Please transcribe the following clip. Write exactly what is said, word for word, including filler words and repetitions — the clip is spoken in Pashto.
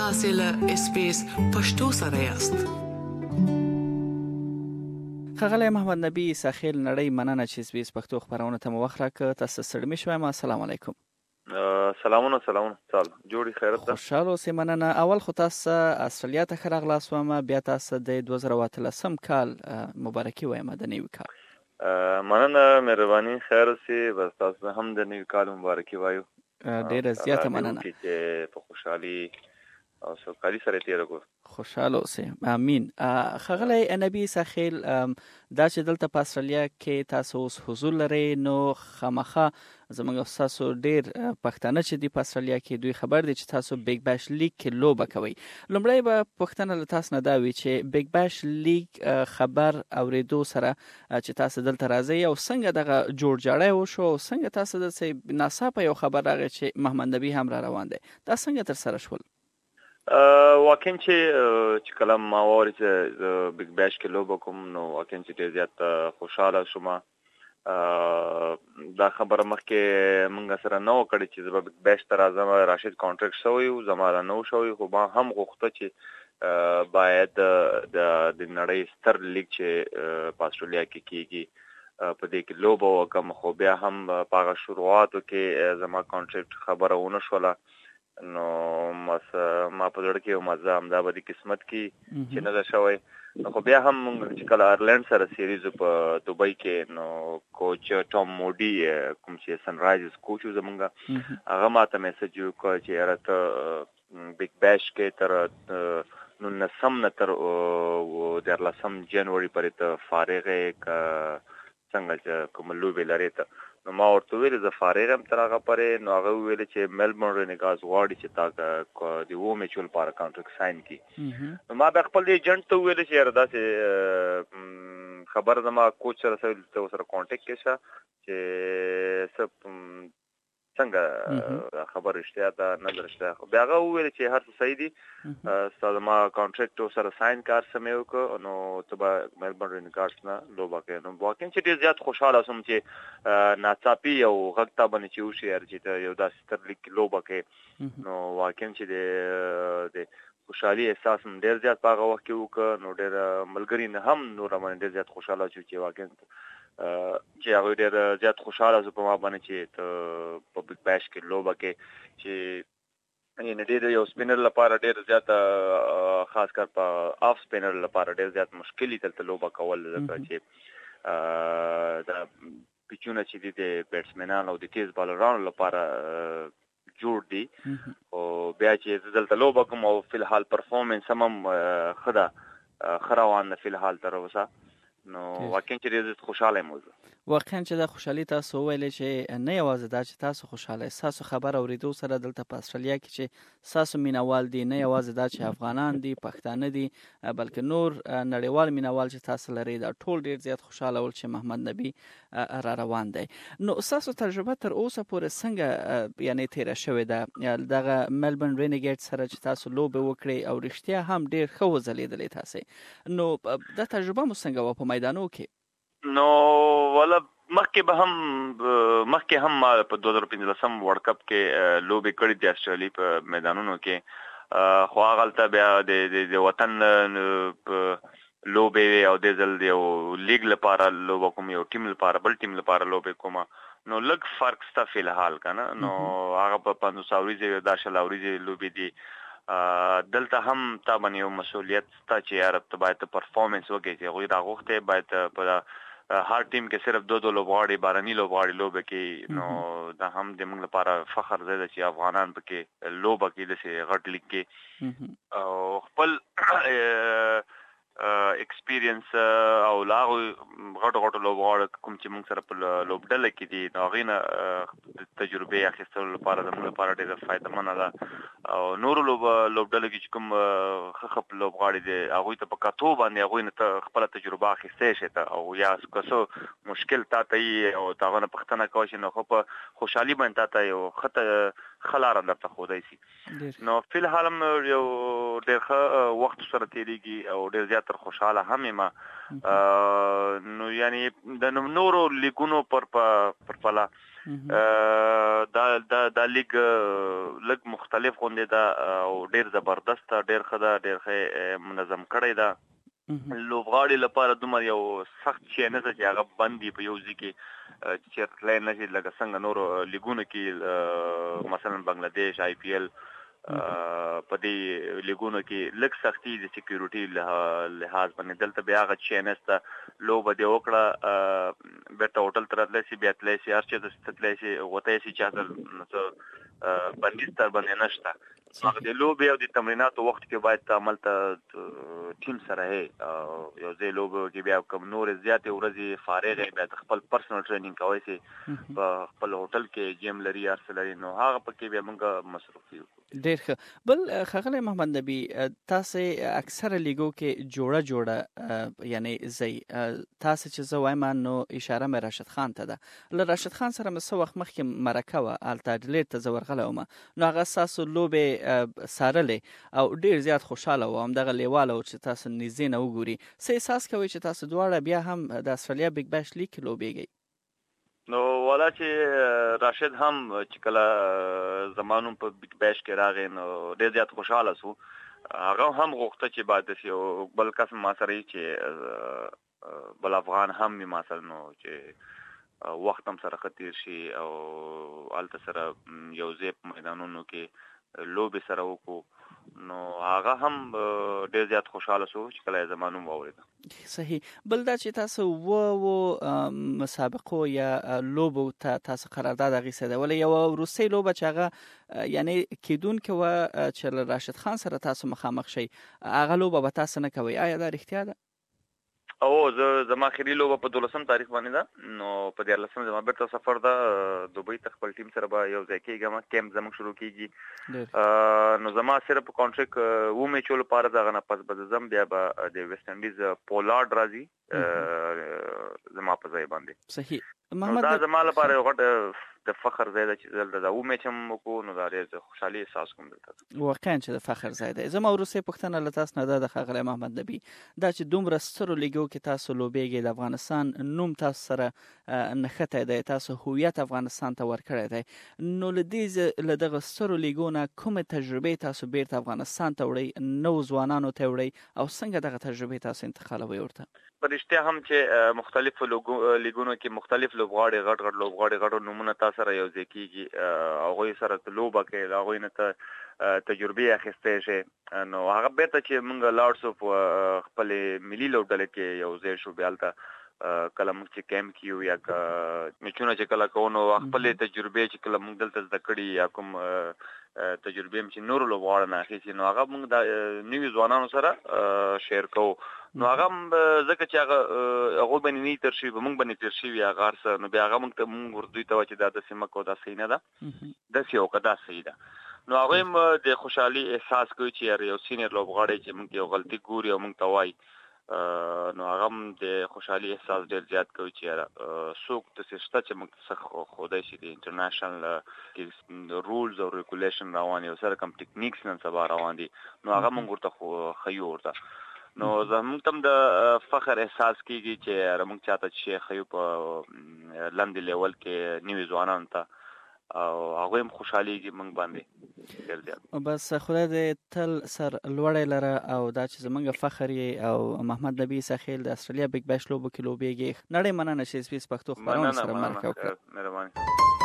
تاسې له اس بي اس پښتو سره یاست. ښاغلی محمد نبی ساخیل نړۍ مننه چې اس بي اس پښتو خپرونه ته مو وخت راکړ. تاسو ستړي مه شوئ. السلام علیکم. سلامونه سلامونه سال جوړی خیرت ده. خوشحال اوسئ. مننه. اول خو تاسو استرالیا ته ښه راغلاست وم، بیا تاسو د دوه زره اتلسم کال مبارکي وایم د نوي کال. مننه مهرباني خیر اوسئ. بس تاسو هم د نوي کال مبارکي وایو. ډیره زیاته مننه چې په خوشحالي او سوکالي سره تیر کړو. خوشحاله اوسئ. امین. ښاغلی نبی ساخیل، دا چې دلته په استرالیا کې تاسو اوس حضور لرئ نو خامخا زموږ تاسو ډیر پښتانه چې دی په استرالیا کې دوی خبر دي چې تاسو بیگ باش لیگ کې لوبه کوي. لومړی به پوښتنه له تاسو نه دا وي چې بیگ باش لیگ خبر اوریدو سره چې تاسو دلته راځئ او څنګه دغه جوړ جاړی وشو او څنګه تاسو دلته ناڅاپه یو خبر راغی چې محمد نبی هم را روان دی، دا څنګه ترسره شول؟ واقعا چې چې کله ما واورېد چې بیگ باش کې لوبه کوم نو واقعا چې ډېر زیات خوشحاله شوم. دا خبره مخکې موږ سره نه و کړې چې زه به بیگ باش ته راځم. راشد کانټریکټ شوی و، زما را نه و شوی، خو ما هم غوښته چې باید د نړۍ ستر لیګ چې په استرالیا کې کېږي په دې کې لوبه وکړم. خو بیا هم په هغه شروعاتو کې زما کانټریکټ خبره ونه شوله. نو ما په زړه کې یو مزه همدا به د قسمت کې چې نه ده شوی. خو بیا هم موږ چې کله آیرلینډ سره سیریز په دوبۍ کې نو کوچ ټام موډي کوم چې سن رایزرز کوچ و زمونږ، هغه ما ته میسج وکړ چې یاره ته بیگ باش کې تر نولسم نه تر دیارلسم جنوري پورې ته فارغ یې که څنګه چې کوم لوبې لرې ته. نو ما ورته ویل زه فارغ یم تر هغه پورې. نو هغه وویل چې میلبورن رینیګارز غواړي چې تا د اوو میچو لپاره کانټریکټ ساین کړي. نو ما بیا خپل ایجنټ ته وویل چې یاره داسې خبره زما کوچ سره ته ورسره کانټیکټ کې شه چې څه څنګه خبر رښتیا ده نه ده رښتیا. بیا هغه وویل چې هر څه صحیح دي، ستا زما کانټریکټ ورسره ساین کار څه مې وکړ نو ته به میلبورن رینیګارز نه لوبه کوې. نو واقعا چې ډېر زیات خوشحاله شوم چې ناڅاپي یو غږ تا باندې چې وشي یاره چې ته یو داسې ستر لیګ کې لوبه کوې. نو واقعا چې د خوشحالي احساس هم ډېر زیات په هغه وخت کې وکړ. نو ډېر ملګري نه هم نور باندې ډېر زیات خوشحاله شو چې واقعا چې هغوی ډېر زیات خوشحاله شو په ما باندې چې ته په بیگ باش کې لوبه کې چې یعنې ډېر یو سپینر لپاره ډېر زیات خاص کر په آف سپینر لپاره ډېر زیات مشکل دي دلته لوبه کول، ځکه چې د پیچونه چې دي د بیټسمنانو او د تیز بالرانو لپاره جوړ دي. او بیا چې زه دلته لوبه کوم او فی الحال پرفارمنس هم ښه ده، ښه روان ده فی الحال تر اوسه. نو واقعا چې ډېر خوشحاله یم. واقعا چې دا خوشحالي تاسو وویلې چې نه یوازې دا چې تاسو خوشحاله ستاسو خبر اوریدو سره دلته په استرالیا کې چې ستاسو مینوال دي، نه یوازې دا چې افغانان دي پښتانه دي بلکې نور نړیوال مینوال چې تاسو لري، دا ټول ډېر زیات خوشحاله ول چې محمد نبی را روان دی. نو ستاسو تجربه تر اوسه پورې څنګه یعنې تیره شوې ده دغه میلبورن رینیګارډ سره چې تاسو لوبې وکړئ او رښتیا هم ډېر ښه وځلېدلې تاسې؟ نو دا تجربه مو څنګه وه په میدانو کې؟ نو ولا مخکې به هم مخکې هم ما په دوه زره پنځلسم ورلډ کپ کې لوبې کړې دي استرالیا په میدانونو کې. خو هغلته بیا د وطن لوبې او د ځل یو لیګ لپاره لوبه کوم، یو ټیم لپاره بل ټیم لپاره لوبې کومه. نو لږ فرق شته فی الحال که نه. نو هغه په پنځوس اوریزې دا شل اوریزې لوبې دي. دلته هم تا باندې یو مسؤلیت شته چې یاره ته باید ته پرفارمنس وکړې چې هغوی راغوښتې باید په هر ټیم کې صرف دو دو لوبغاړي بارني لوبغاړي لوبه کوي. نو دا هم د موږ لپاره فخر ځای ده چې افغانان پکې لوبه کوي داسې غټ لیګ کې او خپل ایکسپیرینس او لا غټو غټو لوبغاړو کوم چې موږ سره په لوبډله کې دي نو هغوی نه تجربې اخیستلو لپاره زموږ لپاره ډېره فایدهمنه ده. او نورو لوبډلو کې چې کوم ښه ښه لوبغاړي دي هغوی ته په کتو باندې هغوی نه ته خپله تجربه اخیستی شي ته او یا که څه مشکل تا ته وي او د هغه نه پوښتنه کولی شي نو خو په خوشحالي باندې تا ته یو ښه ښه لاره درته ښودی شي. نو فی الحال هم یو ډېر ښه وخت سره تېرېږي او ډېر زیات تر خوشحاله هم یم. نو یعنې د نورو لیګونو پر پرتله دا دا د لیګ لګ مختلف غونډه ده او ډیر زبردست ډیر ښه ده ډیر ښه منظم کړی ده لوبغاړي لپاره دومره یو سخت شی نه چې هغه بندي په یو ځکه چې تلای نشي لکه څنګه نور لیګونو کې مثلا بنگلاديش آی پی ایل په دې لیګونو کې لږ سختي د سکیورټي لحاظ باندې دلته بیا هغه چې نسته لوبه دی وکړه بیرته هوټل ته راتلی شي بیا تللی شي هر چېرته تللی شي غوتی شي چاته څه بندیز تر باندې نشته هغه د لوبې او د تمریناتو وخت کې باید ته هملته ټیم سره یې یو ځای لوبه کې بیا کوم نورې زیاتې ورځې فارغ یې بیا ته خپل پرسنل ټرینینګ کوی شي په خپل هوټل کې جیم لري هر څه لري نو هغه پکې بیا موږ مصروف یو ډېر ښه بل ښاغلی محمد نبي تاسې اکثره لیګو کې جوړه جوړه یعنی ځئ تاسې چې زه وایم نو اشاره مې راشد خان ته ده له راشد خان سره مې څه وخت مخکې مرکه وه هلته اډلېډ ته زه ورغلی وم نو هغه ستاسو لوبې څارلې او ډېر زیات خوشحاله و همدغه لیواله و چې تاسو نږدې نه وګوري څه احساس کوئ چې تاسو دواړه بیا هم د استرالیا بیګ بیش لیګ کې لوبېږئ نو والا چې راشد هم چې کله زمانو په بیګ بیش کې راغی نو ډېر زیات خوشحاله سو هغه هم غوښته چې باید داسې یو بل کس ما سره چې بل افغان هم وي ما سره نو چې وخت هم سره ښه تېر شي او هلته سره یو ځای په میدانونو کې لوبې سره وکړو نو هغه هم ډېر زیات خوشحاله شو چې کله یې زما نوم واورېده صحیح بل دا چې تاسو اووه مسابقو یا لوبو ته تاسو قرارداد اخیستی دی ولې یوه وروستۍ لوبه چې هغه یعنی کیدونکې وه چې له راشد خان سره تاسو مخامخ شئ هغه لوبه به تاسو نه کوئ آیا دا رښتیا ده او زه زما اخري لوبه په دولسم تاریخ باندې ده نو په دیارلسم زما بیرته سفر ده دوبۍ ته خپل ټیم سره به یو ځای کېږم کیمپ زموږ شروع کېږي نو زما صرف کانټریکټ اووه میچو لپاره ده هغه نه پس به زه ځم بیا به د ویسټ انډیز پولارډ راځي زما په ځای باندې صحیح محمد دا زما لپاره یو غټ د فخر ځای ده چې دلته دا اووه میچ هم وکړو نو دا ډېر خوشحالي احساس کوم دلته واقعا چې د فخر ځای دی زما وروستۍ پوښتنه له تاسو نه ده د ښاغلی محمد نبي دا چې دومره سترو لیګو کې تاسو لوبېږئ د افغانستان نوم تاسو سره نښتی دی تاسو هویت افغانستان ته ورکړی دی نو له دې له دغه سترو لیګو نه کومې تجربې تاسو بیرته افغانستان ته وړئ نوو ځوانانو ته وړئ او څنګه دغه تجربې تاسو انتقالوئ ورته په رښتیا هم چې مختلفو لیګونو کې مختلف لوبغاړي غټ غټ لوبغاړي غټ نومونه تا سره یو ځای کېږي هغوی سره لوبه کوي له هغوی نه ته تجربې اخیستی شي نو هغه بیرته چې موږ لاړ شو په خپلې ملي لوبډلې کې یو ځای شو بیا هلته کله موږ چې کیمپ کې یو یا میچونه چې کله کوو نو خپلې تجربې چې کله موږ دلته زده کړي یا کوم تجربې هم چې نورو لوبغاړو نه اخیستي نو هغه موږ د نوي ځوانانو سره شیر کوو نو هغه ځکه چې هغه هغوی باندې نه تېر شوي په موږ باندې تېر شوي هغه هر څه نو بیا هغه موږ ته موږ ور دوی ته وایي چې دا داسې مه کوه دا صحیح نه ده داسې وکړه دا صحیح ده نو هغوی هم د خوشحالي احساس کوي چې یو سینیر لوبغاړی چې موږ یو غلطي ګوري او موږ ته وایي نو هغه هم د خوشحالي احساس ډېر زیات کوي چې څوک داسې شته چې موږ څه ښودی شي د انټرنیشنل رولز او ریګولیشن روان دي او سره کوم ټکنیکس نن سبا روان دي نو هغه موږ ورته ښیو ورته نو زموږ ته هم د فخر احساس کېږي چې موږ چاته چې ښیو په لاندې لیول کې نوي ځوانانو ته او هغوی هم خوشحالېږي موږ باندې ډېر زیات بس خدای دې تل سر لوړی لره او دا چې زموږ فخر یې او محمد نبي سخیل د استرالیا بیګ بیش لوبو کې لوبېږي نړۍ مننه چې اس بي اس پښتو خپرونه سره مرکه وکړه مهرباني